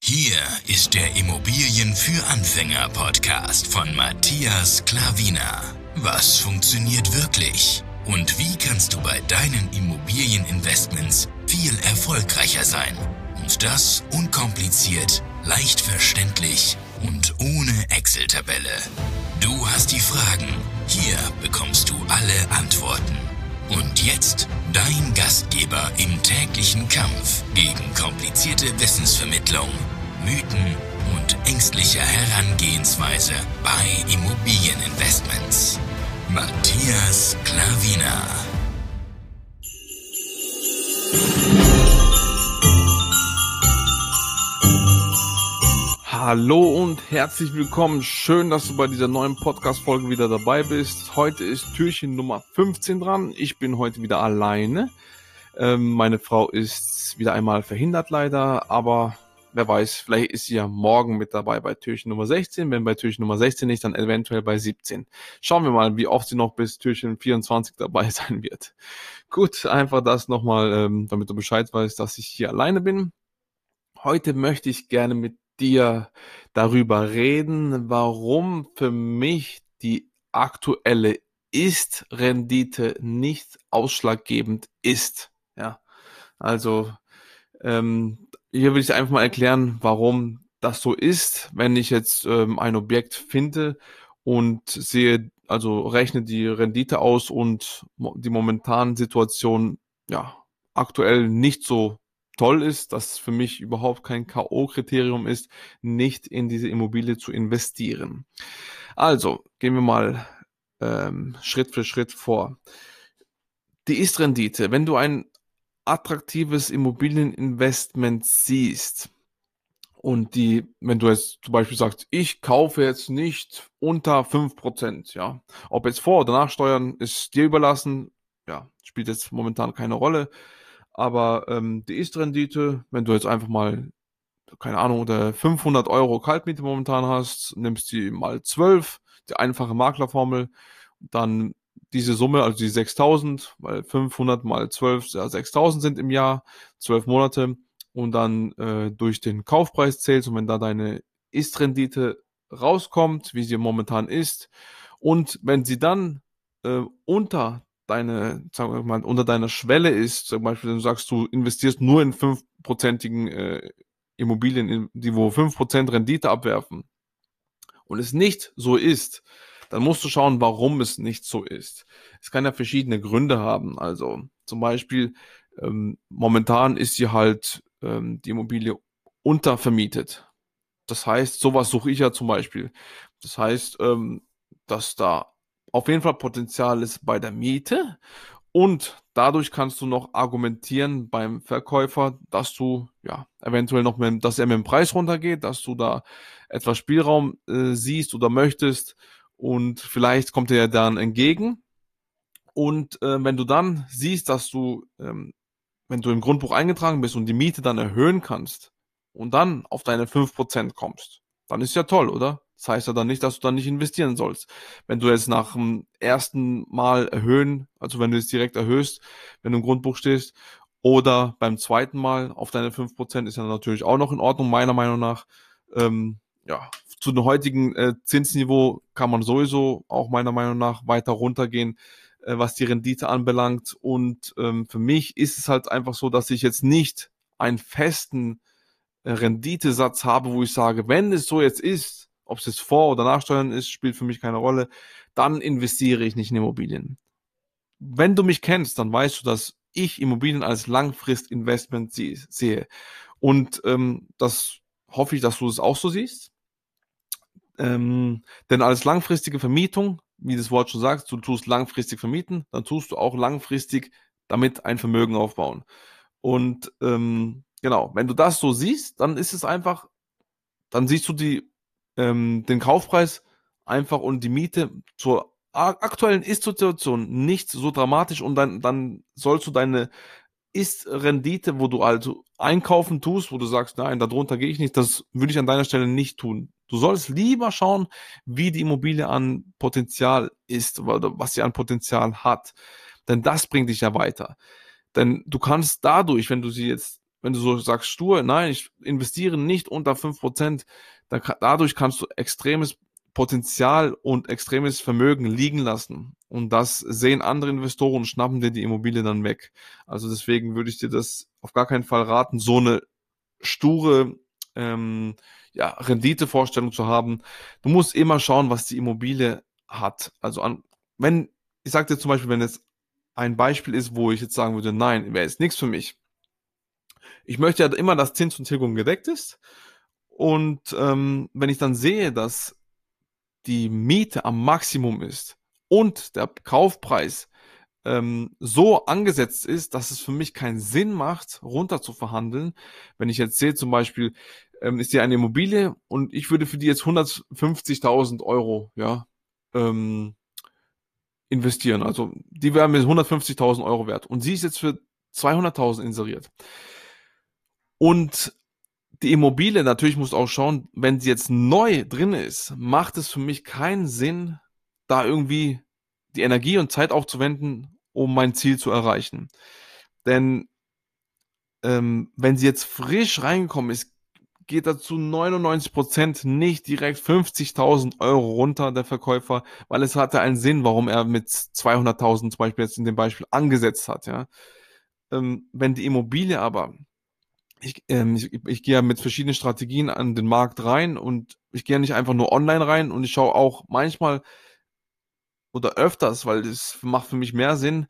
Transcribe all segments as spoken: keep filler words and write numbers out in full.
Hier ist der Immobilien für Anfänger Podcast von Matthias Klavina. Was funktioniert wirklich? Und wie kannst du bei deinen Immobilieninvestments viel erfolgreicher sein? Und das unkompliziert, leicht verständlich und ohne Excel-Tabelle. Du hast die Fragen, hier bekommst du alle Antworten. Und jetzt dein Gastgeber im täglichen Kampf gegen komplizierte Wissensvermittlung, Mythen und ängstliche Herangehensweise bei Immobilieninvestments. Matthias Klavina. Hallo und herzlich willkommen. Schön, dass du bei dieser neuen Podcast-Folge wieder dabei bist. Heute ist Türchen Nummer fünfzehn dran. Ich bin heute wieder alleine. Ähm, meine Frau ist wieder einmal verhindert leider, aber wer weiß, vielleicht ist sie ja morgen mit dabei bei Türchen Nummer sechzehn. Wenn bei Türchen Nummer sechzehn nicht, dann eventuell bei siebzehn. Schauen wir mal, wie oft sie noch bis Türchen vierundzwanzig dabei sein wird. Gut, einfach das nochmal, ähm, damit du Bescheid weißt, dass ich hier alleine bin. Heute möchte ich gerne mit dir darüber reden, warum für mich die aktuelle Ist-Rendite nicht ausschlaggebend ist. Ja, also ähm, hier will ich einfach mal erklären, warum das so ist, wenn ich jetzt ähm, ein Objekt finde und sehe, also rechne die Rendite aus und mo- die momentane Situation ja aktuell nicht so toll ist, dass für mich überhaupt kein K O-Kriterium ist, nicht in diese Immobilie zu investieren. Also, gehen wir mal ähm, Schritt für Schritt vor. Die Ist-Rendite, wenn du ein attraktives Immobilieninvestment siehst und die, wenn du jetzt zum Beispiel sagst, ich kaufe jetzt nicht unter fünf Prozent, ja, ob jetzt Vor- oder Nachsteuern ist dir überlassen, ja, spielt jetzt momentan keine Rolle. Aber ähm, die Ist-Rendite, wenn du jetzt einfach mal, keine Ahnung, oder fünfhundert Euro Kaltmiete momentan hast, nimmst die mal zwölf, die einfache Maklerformel, dann diese Summe, also die sechstausend, weil fünfhundert mal zwölf, ja, sechstausend sind im Jahr, zwölf Monate und dann äh, durch den Kaufpreis zählst und wenn da deine Ist-Rendite rauskommt, wie sie momentan ist und wenn sie dann äh, unter deine, sagen wir mal, unter deiner Schwelle ist, zum Beispiel, wenn du sagst, du investierst nur in fünfprozentigen äh, Immobilien, in, die wo fünf Prozent Rendite abwerfen und es nicht so ist, dann musst du schauen, warum es nicht so ist. Es kann ja verschiedene Gründe haben. Also zum Beispiel, ähm, momentan ist sie halt ähm, die Immobilie untervermietet. Das heißt, sowas suche ich ja zum Beispiel. Das heißt, ähm, dass da auf jeden Fall Potenzial ist bei der Miete und dadurch kannst du noch argumentieren beim Verkäufer, dass du ja eventuell noch mit, dass er mit dem Preis runtergeht, dass du da etwas Spielraum äh, siehst oder möchtest und vielleicht kommt er ja dann entgegen. Und äh, wenn du dann siehst, dass du, ähm, wenn du im Grundbuch eingetragen bist und die Miete dann erhöhen kannst und dann auf deine fünf Prozent kommst, dann ist ja toll, oder? Das heißt ja dann nicht, dass du dann nicht investieren sollst. Wenn du jetzt nach dem ersten Mal erhöhen, also wenn du es direkt erhöhst, wenn du im Grundbuch stehst, oder beim zweiten Mal auf deine fünf Prozent ist ja natürlich auch noch in Ordnung, meiner Meinung nach. Ähm, ja, zu dem heutigen äh, Zinsniveau kann man sowieso auch meiner Meinung nach weiter runtergehen, äh, was die Rendite anbelangt. Und ähm, für mich ist es halt einfach so, dass ich jetzt nicht einen festen äh, Renditesatz habe, wo ich sage, wenn es so jetzt ist, ob es jetzt Vor- oder Nachsteuern ist, spielt für mich keine Rolle, dann investiere ich nicht in Immobilien. Wenn du mich kennst, dann weißt du, dass ich Immobilien als Langfristinvestment sie- sehe. Und ähm, das hoffe ich, dass du es auch so siehst. Ähm, denn als langfristige Vermietung, wie das Wort schon sagt, du tust langfristig vermieten, dann tust du auch langfristig damit ein Vermögen aufbauen. Und ähm, genau, wenn du das so siehst, dann ist es einfach, dann siehst du die, ähm, den Kaufpreis einfach und die Miete zur a- aktuellen Ist-Situation nicht so dramatisch und dann, dann sollst du deine Ist-Rendite, wo du also einkaufen tust, wo du sagst, nein, darunter gehe ich nicht, das würde ich an deiner Stelle nicht tun. Du sollst lieber schauen, wie die Immobilie an Potenzial ist oder was sie an Potenzial hat. Denn das bringt dich ja weiter. Denn du kannst dadurch, wenn du sie jetzt wenn du so sagst, stur, nein, ich investiere nicht unter fünf Prozent, da, dadurch kannst du extremes Potenzial und extremes Vermögen liegen lassen. Und das sehen andere Investoren und schnappen dir die Immobilie dann weg. Also deswegen würde ich dir das auf gar keinen Fall raten, so eine sture ähm, ja, Renditevorstellung zu haben. Du musst immer schauen, was die Immobilie hat. Also an, wenn, ich sage dir zum Beispiel, wenn es ein Beispiel ist, wo ich jetzt sagen würde, nein, wäre jetzt nichts für mich. Ich möchte ja immer, dass Zins und Tilgung gedeckt ist. Und ähm, wenn ich dann sehe, dass die Miete am Maximum ist und der Kaufpreis ähm, so angesetzt ist, dass es für mich keinen Sinn macht, runter zu verhandeln. Wenn ich jetzt sehe, zum Beispiel, ähm, ist hier eine Immobilie und ich würde für die jetzt hundertfünfzigtausend Euro, ja, ähm, investieren. Also die wären mir hundertfünfzigtausend Euro wert und sie ist jetzt für zweihunderttausend inseriert. Und die Immobilie, natürlich musst du auch schauen, wenn sie jetzt neu drin ist, macht es für mich keinen Sinn, da irgendwie die Energie und Zeit aufzuwenden, um mein Ziel zu erreichen. Denn ähm, wenn sie jetzt frisch reingekommen ist, geht er zu neunundneunzig Prozent nicht direkt fünfzigtausend Euro runter, der Verkäufer, weil es hatte einen Sinn, warum er mit zweihunderttausend zum Beispiel jetzt in dem Beispiel angesetzt hat. Ja? Ähm, wenn die Immobilie aber Ich, ähm, ich, ich gehe ja mit verschiedenen Strategien an den Markt rein und ich gehe ja nicht einfach nur online rein und ich schaue auch manchmal oder öfters, weil das macht für mich mehr Sinn,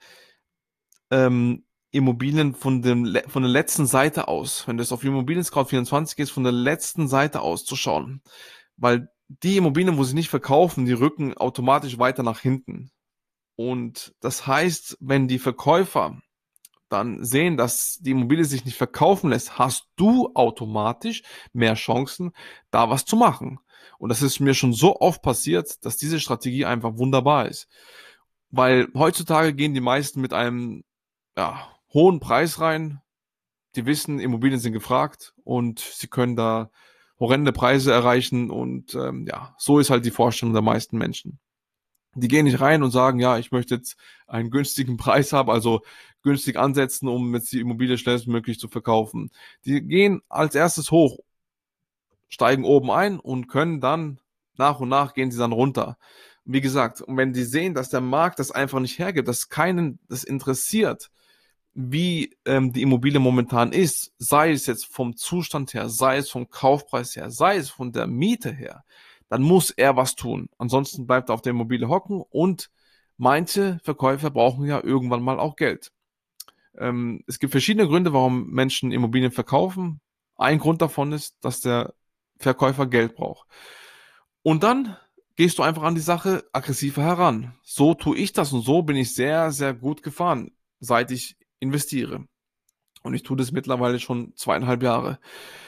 ähm, Immobilien von dem, le- von der letzten Seite aus, wenn du es auf Immobilien Scout vierundzwanzig gehst, von der letzten Seite aus zu schauen. Weil die Immobilien, wo sie nicht verkaufen, die rücken automatisch weiter nach hinten. Und das heißt, wenn die Verkäufer dann sehen, dass die Immobilie sich nicht verkaufen lässt, hast du automatisch mehr Chancen, da was zu machen. Und das ist mir schon so oft passiert, dass diese Strategie einfach wunderbar ist. Weil heutzutage gehen die meisten mit einem ja, hohen Preis rein. Die wissen, Immobilien sind gefragt und sie können da horrende Preise erreichen. Und ähm, ja, so ist halt die Vorstellung der meisten Menschen. Die gehen nicht rein und sagen, ja, ich möchte jetzt einen günstigen Preis haben, also günstig ansetzen, um jetzt die Immobilie schnellstmöglich zu verkaufen. Die gehen als erstes hoch, steigen oben ein und können dann nach und nach gehen sie dann runter. Wie gesagt, und wenn die sehen, dass der Markt das einfach nicht hergibt, dass keinen das interessiert, wie ähm, die Immobilie momentan ist, sei es jetzt vom Zustand her, sei es vom Kaufpreis her, sei es von der Miete her, dann muss er was tun. Ansonsten bleibt er auf der Immobilie hocken und manche Verkäufer brauchen ja irgendwann mal auch Geld. Ähm, es gibt verschiedene Gründe, warum Menschen Immobilien verkaufen. Ein Grund davon ist, dass der Verkäufer Geld braucht. Und dann gehst du einfach an die Sache aggressiver heran. So tue ich das und so bin ich sehr, sehr gut gefahren, seit ich investiere. Und ich tue das mittlerweile schon zweieinhalb Jahre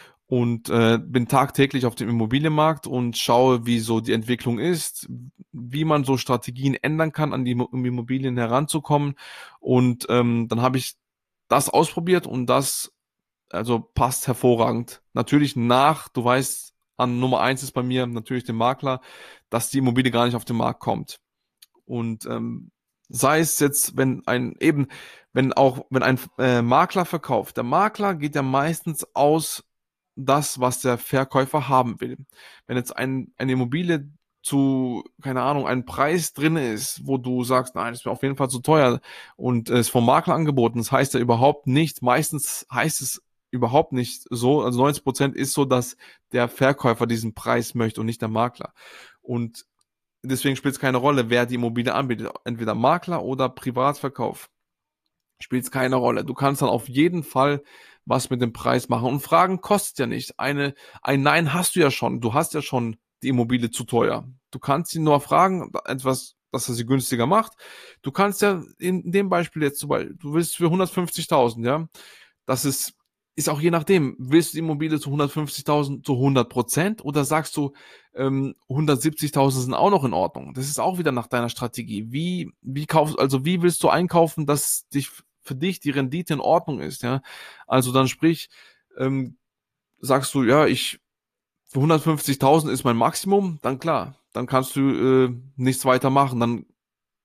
und äh, bin tagtäglich auf dem Immobilienmarkt und schaue, wie so die Entwicklung ist, wie man so Strategien ändern kann, an die Immo- Immobilien heranzukommen. Und ähm, dann habe ich das ausprobiert und das also passt hervorragend. Natürlich nach, du weißt, an Nummer eins ist bei mir natürlich der Makler, dass die Immobilie gar nicht auf den Markt kommt. Und ähm, sei es jetzt, wenn ein eben, wenn auch, wenn ein äh, Makler verkauft, der Makler geht ja meistens aus das, was der Verkäufer haben will. Wenn jetzt ein, eine Immobilie zu, keine Ahnung, ein Preis drin ist, wo du sagst, nein, das ist mir auf jeden Fall zu teuer und es ist vom Makler angeboten, das heißt ja überhaupt nicht, meistens heißt es überhaupt nicht so, also neunzig Prozent ist so, dass der Verkäufer diesen Preis möchte und nicht der Makler. Und deswegen spielt es keine Rolle, wer die Immobilie anbietet. Entweder Makler oder Privatverkauf. Spielt es keine Rolle. Du kannst dann auf jeden Fall was mit dem Preis machen. Und Fragen kostet ja nicht. Eine, ein Nein hast du ja schon. Du hast ja schon die Immobilie zu teuer. Du kannst ihn nur fragen, etwas, dass er sie günstiger macht. Du kannst ja in dem Beispiel jetzt zum Beispiel, du willst für hundertfünfzigtausend, ja. Das ist, ist auch je nachdem, willst du die Immobilie zu hundertfünfzigtausend zu hundert Prozent oder sagst du, ähm, hundertsiebzigtausend sind auch noch in Ordnung? Das ist auch wieder nach deiner Strategie. Wie, wie kaufst, also wie willst du einkaufen, dass dich für dich die Rendite in Ordnung ist, ja? Also dann sprich, ähm, sagst du, ja, ich, für hundertfünfzigtausend ist mein Maximum, dann klar, dann kannst du äh, nichts weiter machen, dann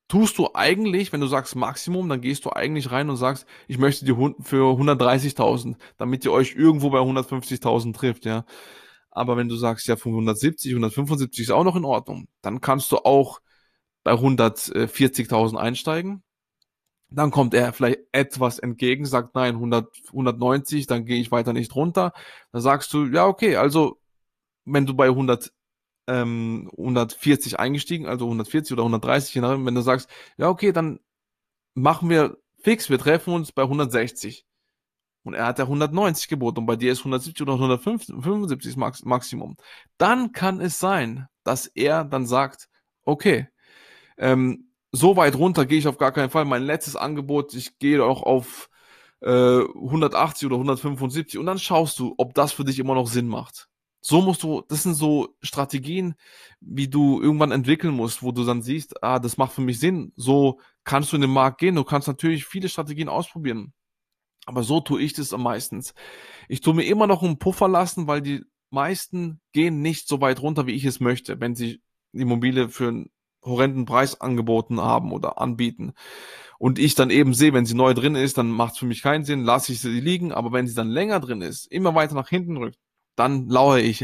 tust du eigentlich, wenn du sagst Maximum, dann gehst du eigentlich rein und sagst, ich möchte die hun- für hundertdreißigtausend, damit ihr euch irgendwo bei hundertfünfzigtausend trifft, ja. Aber wenn du sagst, ja, für hundertsiebzig, hundertfünfundsiebzig ist auch noch in Ordnung, dann kannst du auch bei hundertvierzigtausend einsteigen. Dann kommt er vielleicht etwas entgegen, sagt nein, hundert, hundertneunzig, dann gehe ich weiter nicht runter. Dann sagst du, ja, okay, also wenn du bei hundert, ähm, hundertvierzig eingestiegen, also hundertvierzig oder hundertdreißig, je nachdem, wenn du sagst, ja, okay, dann machen wir fix, wir treffen uns bei hundertsechzig. Und er hat ja hundertneunzig geboten und bei dir ist hundertsiebzig oder hundertfünfundsiebzig das Max Maximum. Dann kann es sein, dass er dann sagt, okay, ähm, so weit runter gehe ich auf gar keinen Fall. Mein letztes Angebot, ich gehe auch auf äh, hundertachtzig oder hundertfünfundsiebzig und dann schaust du, ob das für dich immer noch Sinn macht. So musst du, das sind so Strategien, wie du irgendwann entwickeln musst, wo du dann siehst, ah, das macht für mich Sinn. So kannst du in den Markt gehen. Du kannst natürlich viele Strategien ausprobieren. Aber so tue ich das am meisten. Ich tue mir immer noch einen Puffer lassen, weil die meisten gehen nicht so weit runter, wie ich es möchte, wenn sie die Immobilie für einen horrenden Preis angeboten haben oder anbieten. Und ich dann eben sehe, wenn sie neu drin ist, dann macht es für mich keinen Sinn, lasse ich sie liegen. Aber wenn sie dann länger drin ist, immer weiter nach hinten rückt, dann lauere ich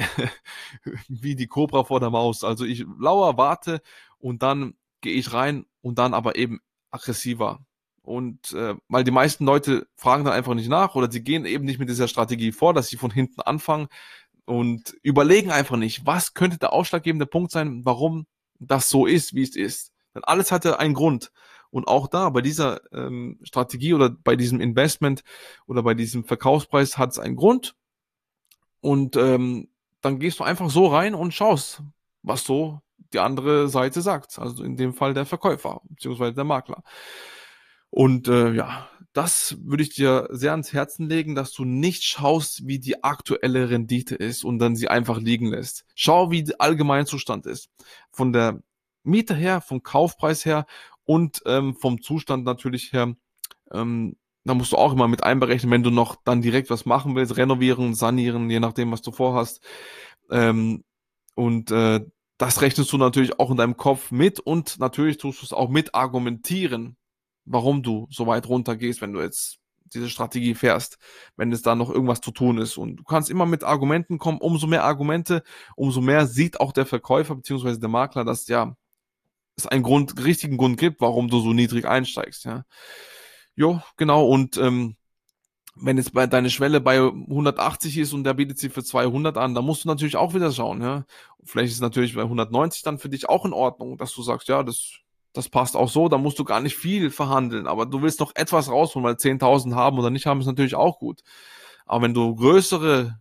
wie die Kobra vor der Maus. Also ich lauere, warte und dann gehe ich rein und dann aber eben aggressiver. Und äh, weil die meisten Leute fragen dann einfach nicht nach oder sie gehen eben nicht mit dieser Strategie vor, dass sie von hinten anfangen und überlegen einfach nicht, was könnte der ausschlaggebende Punkt sein, warum das so ist, wie es ist. Denn alles hatte einen Grund. Und auch da, bei dieser ähm, Strategie oder bei diesem Investment oder bei diesem Verkaufspreis hat es einen Grund. Und ähm, dann gehst du einfach so rein und schaust, was so die andere Seite sagt. Also in dem Fall der Verkäufer beziehungsweise der Makler. Und äh, ja, das würde ich dir sehr ans Herzen legen, dass du nicht schaust, wie die aktuelle Rendite ist und dann sie einfach liegen lässt. Schau, wie der Allgemeinzustand ist. Von der Miete her, vom Kaufpreis her und ähm, vom Zustand natürlich her. Ähm, da musst du auch immer mit einberechnen, wenn du noch dann direkt was machen willst, renovieren, sanieren, je nachdem, was du vorhast. Ähm, und äh, das rechnest du natürlich auch in deinem Kopf mit und natürlich tust du es auch mit argumentieren, warum du so weit runter gehst, wenn du jetzt diese Strategie fährst, wenn es da noch irgendwas zu tun ist. Und du kannst immer mit Argumenten kommen. Umso mehr Argumente, umso mehr sieht auch der Verkäufer beziehungsweise der Makler, dass ja es einen Grund, richtigen Grund gibt, warum du so niedrig einsteigst. Ja, jo, genau. Und ähm, wenn jetzt bei deine Schwelle bei hundertachtzig ist und der bietet sie für zweihundert an, dann musst du natürlich auch wieder schauen, ja. Vielleicht ist es natürlich bei hundertneunzig dann für dich auch in Ordnung, dass du sagst, ja, das, das passt auch so, da musst du gar nicht viel verhandeln, aber du willst noch etwas rausholen, weil zehntausend haben oder nicht haben ist natürlich auch gut. Aber wenn du größere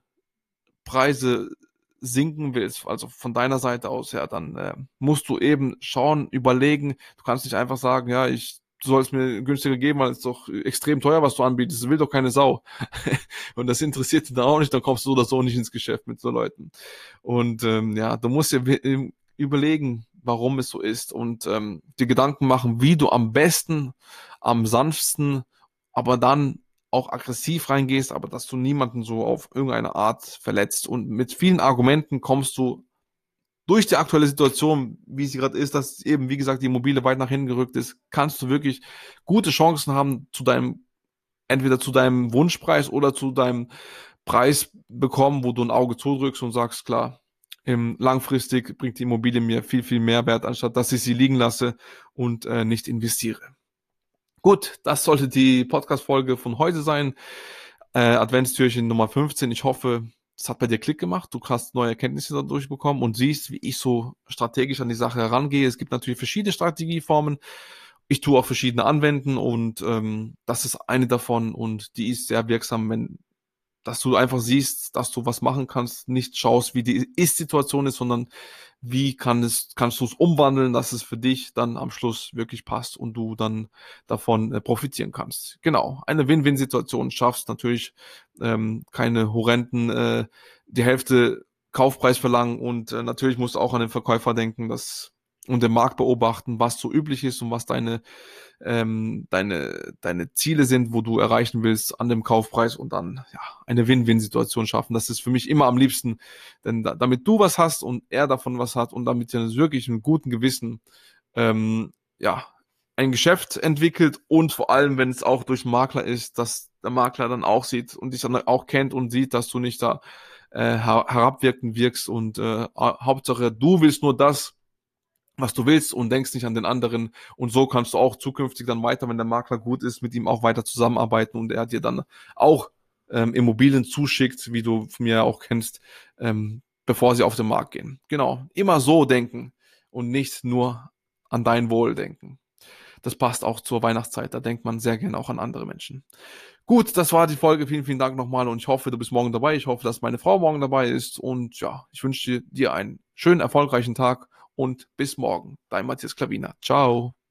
Preise sinken willst, also von deiner Seite aus her, dann äh, musst du eben schauen, überlegen. Du kannst nicht einfach sagen, ja, ich du sollst mir günstiger geben, weil es ist doch extrem teuer, was du anbietest. Das will doch keine Sau. Und das interessiert dich dann auch nicht, dann kommst du so oder so nicht ins Geschäft mit so Leuten. Und ähm, ja, du musst dir wi- überlegen, warum es so ist und ähm, dir Gedanken machen, wie du am besten, am sanftesten, aber dann auch aggressiv reingehst, aber dass du niemanden so auf irgendeine Art verletzt. Und mit vielen Argumenten kommst du durch die aktuelle Situation, wie sie gerade ist, dass eben, wie gesagt, die Immobilie weit nach hinten gerückt ist, kannst du wirklich gute Chancen haben, zu deinem, entweder zu deinem Wunschpreis oder zu deinem Preis bekommen, wo du ein Auge zudrückst und sagst, klar, ähm, langfristig bringt die Immobilie mir viel, viel mehr Wert, anstatt dass ich sie liegen lasse und äh, nicht investiere. Gut, das sollte die Podcast-Folge von heute sein. Äh, Adventstürchen Nummer fünfzehn. Ich hoffe, es hat bei dir Klick gemacht. Du hast neue Erkenntnisse dadurch bekommen und siehst, wie ich so strategisch an die Sache herangehe. Es gibt natürlich verschiedene Strategieformen. Ich tue auch verschiedene anwenden und ähm, das ist eine davon und die ist sehr wirksam, wenn dass du einfach siehst, dass du was machen kannst, nicht schaust, wie die Ist-Situation ist, sondern wie kann es, kannst du es umwandeln, dass es für dich dann am Schluss wirklich passt und du dann davon äh, profitieren kannst. Genau, eine Win-Win-Situation schaffst natürlich ähm, keine horrenden, äh, die Hälfte Kaufpreis verlangen und äh, natürlich musst du auch an den Verkäufer denken, dass und den Markt beobachten, was so üblich ist und was deine ähm, deine, deine Ziele sind, wo du erreichen willst an dem Kaufpreis und dann ja, eine Win-Win-Situation schaffen. Das ist für mich immer am liebsten, denn da, damit du was hast und er davon was hat und damit er wirklich einen guten Gewissen ähm, ja, ein Geschäft entwickelt und vor allem, wenn es auch durch Makler ist, dass der Makler dann auch sieht und dich dann auch kennt und sieht, dass du nicht da äh, her herabwirkend wirkst und äh, Hauptsache, du willst nur das, was du willst und denkst nicht an den anderen und so kannst du auch zukünftig dann weiter, wenn der Makler gut ist, mit ihm auch weiter zusammenarbeiten und er dir dann auch ähm, Immobilien zuschickt, wie du von mir auch kennst, ähm, bevor sie auf den Markt gehen. Genau, immer so denken und nicht nur an dein Wohl denken. Das passt auch zur Weihnachtszeit, da denkt man sehr gerne auch an andere Menschen. Gut, das war die Folge. Vielen, vielen Dank nochmal und ich hoffe, du bist morgen dabei. Ich hoffe, dass meine Frau morgen dabei ist und ja, ich wünsche dir einen schönen, erfolgreichen Tag und bis morgen. Dein Matthias Klavina. Ciao.